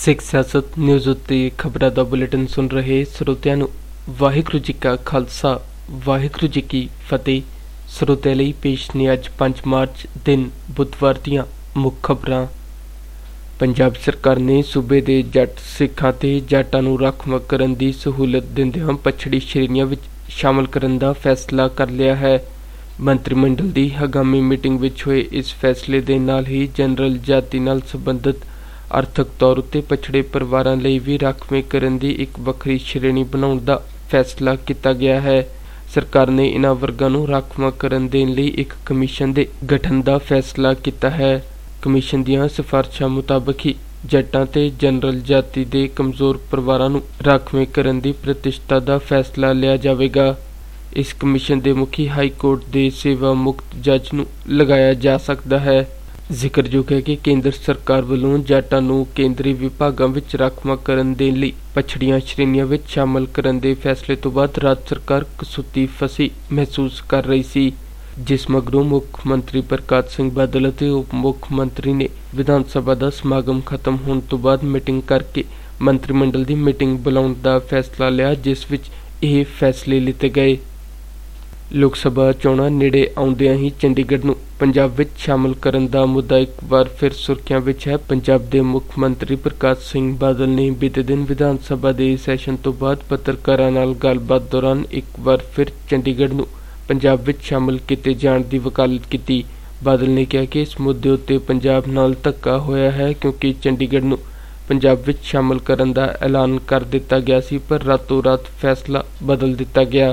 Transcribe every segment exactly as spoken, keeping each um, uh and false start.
ਸਿੱਖ ਸਿਆਸਤ ਨਿਊਜ਼ ਉੱਤੇ ਖਬਰਾਂ ਦਾ ਬੁਲੇਟਿਨ ਸੁਣ ਰਹੇ ਸਰੋਤਿਆਂ ਨੂੰ ਵਾਹਿਗੁਰੂ ਜੀ ਕਾ ਖਾਲਸਾ ਵਾਹਿਗੁਰੂ ਜੀ ਕੀ ਫਤਿਹ। ਸਰੋਤਿਆਂ ਲਈ ਪੇਸ਼ ਨੇ ਅੱਜ ਪੰਜ ਮਾਰਚ ਦਿਨ ਬੁੱਧਵਾਰ ਦੀਆਂ ਮੁੱਖ ਖਬਰਾਂ। ਪੰਜਾਬ ਸਰਕਾਰ ਨੇ ਸੂਬੇ ਦੇ ਜੱਟ ਸਿੱਖਾਂ ਤੇ ਜਾਟਾਂ ਨੂੰ ਰਾਖਵਾਂ ਕਰਨ ਦੀ ਸਹੂਲਤ ਦਿੰਦਿਆਂ ਪਛੜੀ ਸ਼੍ਰੇਣੀਆਂ ਵਿੱਚ ਸ਼ਾਮਲ ਕਰਨ ਦਾ ਫੈਸਲਾ ਕਰ ਲਿਆ ਹੈ। ਮੰਤਰੀ ਮੰਡਲ ਦੀ ਆਗਾਮੀ ਮੀਟਿੰਗ ਵਿੱਚ ਹੋਏ ਇਸ ਫੈਸਲੇ ਦੇ ਨਾਲ ਹੀ ਜਨਰਲ ਜਾਤੀ ਨਾਲ ਸੰਬੰਧਿਤ ਆਰਥਿਕ ਤੌਰ ਉੱਤੇ ਪਛੜੇ ਪਰਿਵਾਰਾਂ ਲਈ ਵੀ ਰਾਖਵੇਂ ਕਰਨ ਦੀ ਇੱਕ ਵੱਖਰੀ ਸ਼੍ਰੇਣੀ ਬਣਾਉਣ ਦਾ ਫੈਸਲਾ ਕੀਤਾ ਗਿਆ ਹੈ। ਸਰਕਾਰ ਨੇ ਇਨ੍ਹਾਂ ਵਰਗਾਂ ਨੂੰ ਰਾਖਵਾਂ ਕਰਨ ਦੇਣ ਲਈ ਇੱਕ ਕਮਿਸ਼ਨ ਦੇ ਗਠਨ ਦਾ ਫੈਸਲਾ ਕੀਤਾ ਹੈ। ਕਮਿਸ਼ਨ ਦੀਆਂ ਸਿਫਾਰਸ਼ਾਂ ਮੁਤਾਬਕ ਹੀ ਜੱਟਾਂ ਤੇ ਜਨਰਲ ਜਾਤੀ ਦੇ ਕਮਜ਼ੋਰ ਪਰਿਵਾਰਾਂ ਨੂੰ ਰਾਖਵੇਂ ਕਰਨ ਦੀ ਪ੍ਰਤਿਸ਼ਠਾ ਦਾ ਫੈਸਲਾ ਲਿਆ ਜਾਵੇਗਾ। ਇਸ ਕਮਿਸ਼ਨ ਦੇ ਮੁਖੀ ਹਾਈ ਕੋਰਟ ਦੇ ਸੇਵਾ ਮੁਕਤ ਜੱਜ ਨੂੰ ਲਗਾਇਆ ਜਾ ਸਕਦਾ ਹੈ। ਜ਼ਿਕਰਯੋਗ ਹੈ ਕਿ ਕੇਂਦਰ ਸਰਕਾਰ ਵੱਲੋਂ ਜਾਟਾਂ ਨੂੰ ਕੇਂਦਰੀ ਵਿਭਾਗਾਂ ਵਿੱਚ ਰਾਖਵਾਂ ਕਰਨ ਦੇਣ ਲਈ ਪਛੜੀਆਂ ਸ਼੍ਰੇਣੀਆਂ ਵਿੱਚ ਸ਼ਾਮਲ ਕਰਨ ਦੇ ਫੈਸਲੇ ਤੋਂ ਬਾਅਦ ਰਾਜ ਸਰਕਾਰ ਕਸੂਤੀ ਫਸੀ ਮਹਿਸੂਸ ਕਰ ਰਹੀ ਸੀ, ਜਿਸ ਮਗਰੋਂ ਮੁੱਖ ਮੰਤਰੀ ਪ੍ਰਕਾਸ਼ ਸਿੰਘ ਬਾਦਲ ਅਤੇ ਉਪ ਮੁੱਖ ਮੰਤਰੀ ਨੇ ਵਿਧਾਨ ਸਭਾ ਦਾ ਸਮਾਗਮ ਖਤਮ ਹੋਣ ਤੋਂ ਬਾਅਦ ਮੀਟਿੰਗ ਕਰਕੇ ਮੰਤਰੀ ਮੰਡਲ ਦੀ ਮੀਟਿੰਗ ਬੁਲਾਉਣ ਦਾ ਫੈਸਲਾ ਲਿਆ, ਜਿਸ ਵਿੱਚ ਇਹ ਫੈਸਲੇ ਲਿੱਤੇ ਗਏ। ਲੋਕ ਸਭਾ ਚੋਣਾਂ ਨੇੜੇ ਆਉਂਦਿਆਂ ਹੀ ਚੰਡੀਗੜ੍ਹ ਨੂੰ ਪੰਜਾਬ ਵਿੱਚ ਸ਼ਾਮਲ ਕਰਨ ਦਾ ਮੁੱਦਾ ਇੱਕ ਵਾਰ ਫਿਰ ਸੁਰਖੀਆਂ ਵਿੱਚ ਹੈ। ਪੰਜਾਬ ਦੇ ਮੁੱਖ ਮੰਤਰੀ ਪ੍ਰਕਾਸ਼ ਸਿੰਘ ਬਾਦਲ ਨੇ ਬੀਤੇ ਦਿਨ ਵਿਧਾਨ ਸਭਾ ਦੇ ਸੈਸ਼ਨ ਤੋਂ ਬਾਅਦ ਪੱਤਰਕਾਰਾਂ ਨਾਲ ਗੱਲਬਾਤ ਦੌਰਾਨ ਇੱਕ ਵਾਰ ਫਿਰ ਚੰਡੀਗੜ੍ਹ ਨੂੰ ਪੰਜਾਬ ਵਿੱਚ ਸ਼ਾਮਲ ਕੀਤੇ ਜਾਣ ਦੀ ਵਕਾਲਤ ਕੀਤੀ। ਬਾਦਲ ਨੇ ਕਿਹਾ ਕਿ ਇਸ ਮੁੱਦੇ ਉੱਤੇ ਪੰਜਾਬ ਨਾਲ ਧੱਕਾ ਹੋਇਆ ਹੈ, ਕਿਉਂਕਿ ਚੰਡੀਗੜ੍ਹ ਨੂੰ ਪੰਜਾਬ ਵਿੱਚ ਸ਼ਾਮਲ ਕਰਨ ਦਾ ਐਲਾਨ ਕਰ ਦਿੱਤਾ ਗਿਆ ਸੀ, ਪਰ ਰਾਤੋਂ ਰਾਤ ਫੈਸਲਾ ਬਦਲ ਦਿੱਤਾ ਗਿਆ।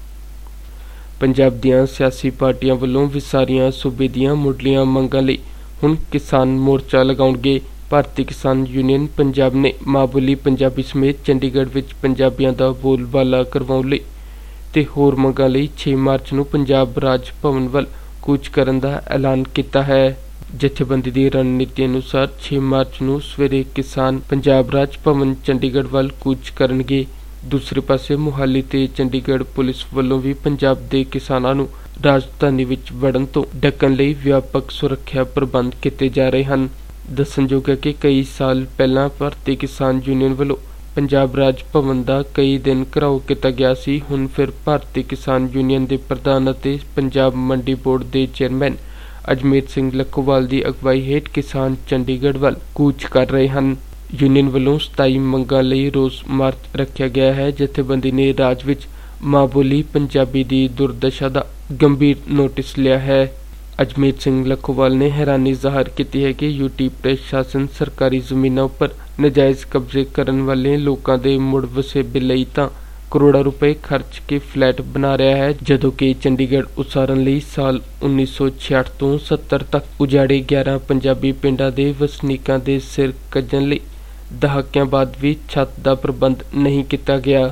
ਪੰਜਾਬ ਦੀਆਂ ਸਿਆਸੀ ਪਾਰਟੀਆਂ ਵੱਲੋਂ ਵਿਸਾਰੀਆਂ ਸੂਬੇ ਦੀਆਂ ਮੁੱਢਲੀਆਂ ਮੰਗਾਂ ਲਈ ਹੁਣ ਕਿਸਾਨ ਮੋਰਚਾ ਲਗਾਉਣਗੇ। ਭਾਰਤੀ ਕਿਸਾਨ ਯੂਨੀਅਨ ਪੰਜਾਬ ਨੇ ਮਾਂ ਬੋਲੀ ਪੰਜਾਬੀ ਸਮੇਤ ਚੰਡੀਗੜ੍ਹ ਵਿੱਚ ਪੰਜਾਬੀਆਂ ਦਾ ਬੋਲਬਾਲਾ ਕਰਵਾਉਣ ਲਈ ਤੇ ਹੋਰ ਮੰਗਾਂ ਲਈ ਛੇ ਮਾਰਚ ਨੂੰ ਪੰਜਾਬ ਰਾਜ ਭਵਨ ਵੱਲ ਕੂਚ ਕਰਨ ਦਾ ਐਲਾਨ ਕੀਤਾ ਹੈ। ਜਥੇਬੰਦੀ ਦੀ ਰਣਨੀਤੀ ਅਨੁਸਾਰ ਛੇ ਮਾਰਚ ਨੂੰ ਸਵੇਰੇ ਕਿਸਾਨ ਪੰਜਾਬ ਰਾਜ ਭਵਨ ਚੰਡੀਗੜ੍ਹ ਵੱਲ ਕੂਚ ਕਰਨਗੇ। ਦੂਸਰੇ ਪਾਸੇ ਮੁਹਾਲੀ ਤੇ ਚੰਡੀਗੜ੍ਹ ਪੁਲਿਸ ਵੱਲੋਂ ਵੀ ਪੰਜਾਬ ਦੇ ਕਿਸਾਨਾਂ ਨੂੰ ਰਾਜਧਾਨੀ ਵਿੱਚ ਵੜਨ ਤੋਂ ਡੱਕਣ ਲਈ ਵਿਆਪਕ ਸੁਰੱਖਿਆ ਪ੍ਰਬੰਧ ਕੀਤੇ ਜਾ ਰਹੇ ਹਨ। ਦੱਸਣਯੋਗ ਹੈ ਕਿ ਕਈ ਸਾਲ ਪਹਿਲਾਂ ਭਾਰਤੀ ਕਿਸਾਨ ਯੂਨੀਅਨ ਵੱਲੋਂ ਪੰਜਾਬ ਰਾਜ ਭਵਨ ਦਾ ਕਈ ਦਿਨ ਘਿਰਾਓ ਕੀਤਾ ਗਿਆ ਸੀ। ਹੁਣ ਫਿਰ ਭਾਰਤੀ ਕਿਸਾਨ ਯੂਨੀਅਨ ਦੇ ਪ੍ਰਧਾਨ ਅਤੇ ਪੰਜਾਬ ਮੰਡੀ ਬੋਰਡ ਦੇ ਚੇਅਰਮੈਨ ਅਜਮੇਰ ਸਿੰਘ ਲੱਖੋਵਾਲ ਦੀ ਅਗਵਾਈ ਹੇਠ ਕਿਸਾਨ ਚੰਡੀਗੜ੍ਹ ਵੱਲ ਕੂਚ ਕਰ ਰਹੇ ਹਨ। ਯੂਨੀਅਨ ਵੱਲੋਂ ਸਤਾਈ ਮੰਗਾਂ ਲਈ ਰੋਸ ਮਾਰਚ ਰੱਖਿਆ ਗਿਆ ਹੈ। ਜਥੇਬੰਦੀ ਨੇ ਰਾਜ ਵਿੱਚ ਮਾਂ ਬੋਲੀ ਪੰਜਾਬੀ ਦੀ ਦੁਰਦਸ਼ਾ ਦਾ ਗੰਭੀਰ ਨੋਟਿਸ ਲਿਆ ਹੈ। ਅਜਮੇਰ ਸਿੰਘ ਲੱਖੋਵਾਲ ਨੇ ਹੈਰਾਨੀ ਜ਼ਾਹਰ ਕੀਤੀ ਹੈ ਕਿ ਯੂਟੀ ਪ੍ਰਸ਼ਾਸਨ ਸਰਕਾਰੀ ਜ਼ਮੀਨਾਂ ਉੱਪਰ ਨਜਾਇਜ਼ ਕਬਜ਼ੇ ਕਰਨ ਵਾਲੇ ਲੋਕਾਂ ਦੇ ਮੁੜ ਵਸੇਬੇ ਲਈ ਤਾਂ ਕਰੋੜਾਂ ਰੁਪਏ ਖਰਚ ਕੇ ਫਲੈਟ ਬਣਾ ਰਿਹਾ ਹੈ, ਜਦੋਂ ਕਿ ਚੰਡੀਗੜ੍ਹ ਉਸਾਰਨ ਲਈ ਸਾਲ ਉੱਨੀ ਸੌ ਛਿਆਹਠ ਤੋਂ ਸੱਤਰ ਤੱਕ ਉਜਾੜੇ ਗਿਆਰਾਂ ਪੰਜਾਬੀ ਪਿੰਡਾਂ ਦੇ ਵਸਨੀਕਾਂ ਦੇ ਸਿਰ ਕੱਜਣ ਲਈ ਦਹਾਕਿਆਂ ਬਾਅਦ ਵੀ ਛੱਤ ਦਾ ਪ੍ਰਬੰਧ ਨਹੀਂ ਕੀਤਾ ਗਿਆ।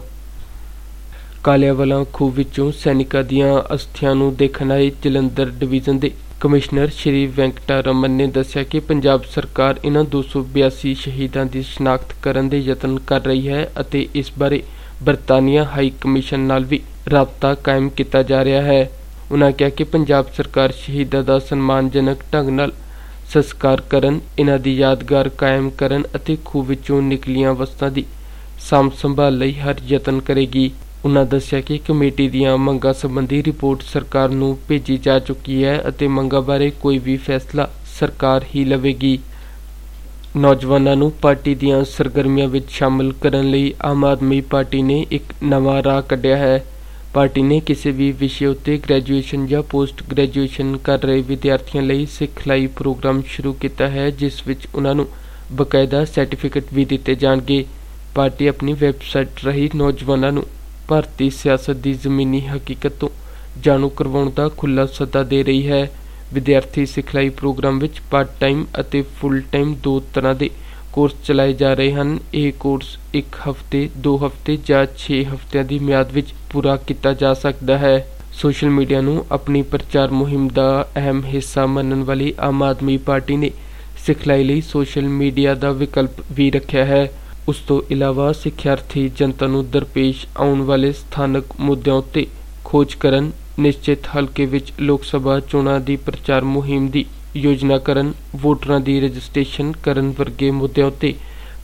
ਕਾਲਿਆਂਵਾਲਾ ਖੂਹ ਵਿੱਚੋਂ ਸੈਨਿਕਾਂ ਦੀਆਂ ਅਸਥੀਆਂ ਨੂੰ ਦੇਖਣ ਆਏ ਜਲੰਧਰ ਡਿਵੀਜ਼ਨ ਦੇ ਕਮਿਸ਼ਨਰ ਸ਼੍ਰੀ ਵੈਂਕਟਾ ਰਮਨ ਨੇ ਦੱਸਿਆ ਕਿ ਪੰਜਾਬ ਸਰਕਾਰ ਇਨ੍ਹਾਂ ਦੋ ਸੌ ਬਿਆਸੀ ਸ਼ਹੀਦਾਂ ਦੀ ਸ਼ਨਾਖਤ ਕਰਨ ਦੇ ਯਤਨ ਕਰ ਰਹੀ ਹੈ ਅਤੇ ਇਸ ਬਾਰੇ ਬਰਤਾਨੀਆ ਹਾਈ ਕਮਿਸ਼ਨ ਨਾਲ ਵੀ ਰਾਬਤਾ ਕਾਇਮ ਕੀਤਾ ਜਾ ਰਿਹਾ ਹੈ। ਉਨ੍ਹਾਂ ਕਿਹਾ ਕਿ ਪੰਜਾਬ ਸਰਕਾਰ ਸ਼ਹੀਦਾਂ ਦਾ ਸਨਮਾਨਜਨਕ ਢੰਗ ਨਾਲ ਸੰਸਕਾਰ ਕਰਨ, ਇਨ੍ਹਾਂ ਦੀ ਯਾਦਗਾਰ ਕਾਇਮ ਕਰਨ ਅਤੇ ਖੂਹ ਵਿੱਚੋਂ ਨਿਕਲੀਆਂ ਵਸਤਾਂ ਦੀ ਸਾਂਭ ਸੰਭਾਲ ਲਈ ਹਰ ਯਤਨ ਕਰੇਗੀ। ਉਨ੍ਹਾਂ ਦੱਸਿਆ ਕਿ ਕਮੇਟੀ ਦੀਆਂ ਮੰਗਾਂ ਸੰਬੰਧੀ ਰਿਪੋਰਟ ਸਰਕਾਰ ਨੂੰ ਭੇਜੀ ਜਾ ਚੁੱਕੀ ਹੈ ਅਤੇ ਮੰਗਾਂ ਬਾਰੇ ਕੋਈ ਵੀ ਫੈਸਲਾ ਸਰਕਾਰ ਹੀ ਲਵੇਗੀ। ਨੌਜਵਾਨਾਂ ਨੂੰ ਪਾਰਟੀ ਦੀਆਂ ਸਰਗਰਮੀਆਂ ਵਿੱਚ ਸ਼ਾਮਲ ਕਰਨ ਲਈ ਆਮ ਆਦਮੀ ਪਾਰਟੀ ਨੇ ਇੱਕ ਨਵਾਂ ਰਾਹ ਕੱਢਿਆ ਹੈ। ਪਾਰਟੀ ਨੇ ਕਿਸੇ ਵੀ ਵਿਸ਼ੇ ਉੱਤੇ ਗ੍ਰੈਜੂਏਸ਼ਨ ਜਾਂ ਪੋਸਟ ਗ੍ਰੈਜੂਏਸ਼ਨ ਕਰ ਰਹੇ ਵਿਦਿਆਰਥੀਆਂ ਲਈ ਸਿਖਲਾਈ ਪ੍ਰੋਗਰਾਮ ਸ਼ੁਰੂ ਕੀਤਾ ਹੈ, ਜਿਸ ਵਿੱਚ ਉਨ੍ਹਾਂ ਨੂੰ ਬਕਾਇਦਾ ਸਰਟੀਫਿਕੇਟ ਵੀ ਦਿੱਤੇ ਜਾਣਗੇ। ਪਾਰਟੀ ਆਪਣੀ ਵੈਬਸਾਈਟ ਰਾਹੀਂ ਨੌਜਵਾਨਾਂ ਨੂੰ ਭਾਰਤੀ ਸਿਆਸਤ ਦੀ ਜ਼ਮੀਨੀ ਹਕੀਕਤ ਤੋਂ ਜਾਣੂ ਕਰਵਾਉਣ ਦਾ ਖੁੱਲ੍ਹਾ ਸੱਦਾ ਦੇ ਰਹੀ ਹੈ। ਵਿਦਿਆਰਥੀ ਸਿਖਲਾਈ ਪ੍ਰੋਗਰਾਮ ਵਿੱਚ ਪਾਰਟ ਟਾਈਮ ਅਤੇ ਫੁੱਲ ਟਾਈਮ ਦੋ ਤਰ੍ਹਾਂ ਦੇ ਕੋਰਸ ਚਲਾਏ ਜਾ ਰਹੇ ਹਨ। ਇਹ ਕੋਰਸ ਇੱਕ ਹਫ਼ਤੇ, ਦੋ ਹਫ਼ਤੇ ਜਾਂ ਛੇ ਹਫ਼ਤਿਆਂ ਦੀ ਮਿਆਦ ਵਿੱਚ ਪੂਰਾ ਕੀਤਾ ਜਾ ਸਕਦਾ ਹੈ। ਸੋਸ਼ਲ ਮੀਡੀਆ ਨੂੰ ਆਪਣੀ ਪ੍ਰਚਾਰ ਮੁਹਿੰਮ ਦਾ ਅਹਿਮ ਹਿੱਸਾ ਮੰਨਣ ਵਾਲੀ ਆਮ ਆਦਮੀ ਪਾਰਟੀ ਨੇ ਸਿਖਲਾਈ ਲਈ ਸੋਸ਼ਲ ਮੀਡੀਆ ਦਾ ਵਿਕਲਪ ਵੀ ਰੱਖਿਆ ਹੈ। ਉਸ ਤੋਂ ਇਲਾਵਾ ਸਿੱਖਿਆਰਥੀ ਜਨਤਾ ਨੂੰ ਦਰਪੇਸ਼ ਆਉਣ ਵਾਲੇ ਸਥਾਨਕ ਮੁੱਦਿਆਂ ਉੱਤੇ ਖੋਜ ਕਰਨ, ਨਿਸ਼ਚਿਤ ਹਲਕੇ ਵਿੱਚ ਲੋਕ ਸਭਾ ਚੋਣਾਂ ਦੀ ਪ੍ਰਚਾਰ ਮੁਹਿੰਮ ਦੀ ਯੋਜਨਾ ਕਰਨ, ਵੋਟਰਾਂ ਦੀ ਰਜਿਸਟ੍ਰੇਸ਼ਨ ਕਰਨ ਵਰਗੇ ਮੁੱਦਿਆਂ ਉੱਤੇ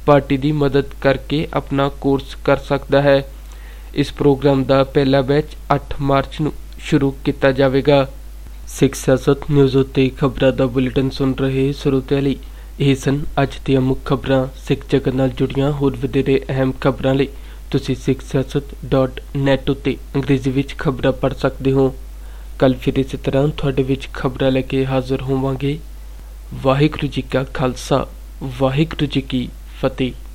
पार्टी की मदद करके अपना कोर्स कर सकता है। इस प्रोग्राम का पहला बैच अठ मार्च को शुरू किया जाएगा। सिख सियासत न्यूज़ उत्ते खबरों का बुलेटिन सुन रहे श्रोतिਆਂ ਲਈ ਇਹ ਸਨ ਅੱਜ ਦੀਆਂ ਮੁੱਖ ਖਬਰਾਂ। ਸਿੱਖ ਜਗਤ ਨਾਲ ਜੁੜੀਆਂ ਹੋਰ ਵਧੇਰੇ ਅਹਿਮ ਖਬਰਾਂ ਲਈ ਤੁਸੀਂ ਸਿੱਖ ਸਿਆਸਤ ਡਾਟ ਨੈੱਟ ਉੱਤੇ ਅੰਗਰੇਜ਼ੀ ਵਿੱਚ ਖਬਰਾਂ ਪੜ੍ਹ ਸਕਦੇ ਹੋ। ਕੱਲ੍ਹ ਫਿਰ ਇਸੇ ਤਰ੍ਹਾਂ ਤੁਹਾਡੇ ਵਿੱਚ ਖਬਰਾਂ ਲੈ ਕੇ ਹਾਜ਼ਰ ਹੋਵਾਂਗੇ। ਵਾਹਿਗੁਰੂ ਜੀ ਕਾ ਖਾਲਸਾ, ਵਾਹਿਗੁਰੂ ਜੀ ਕੀ ਫਤਿਹ।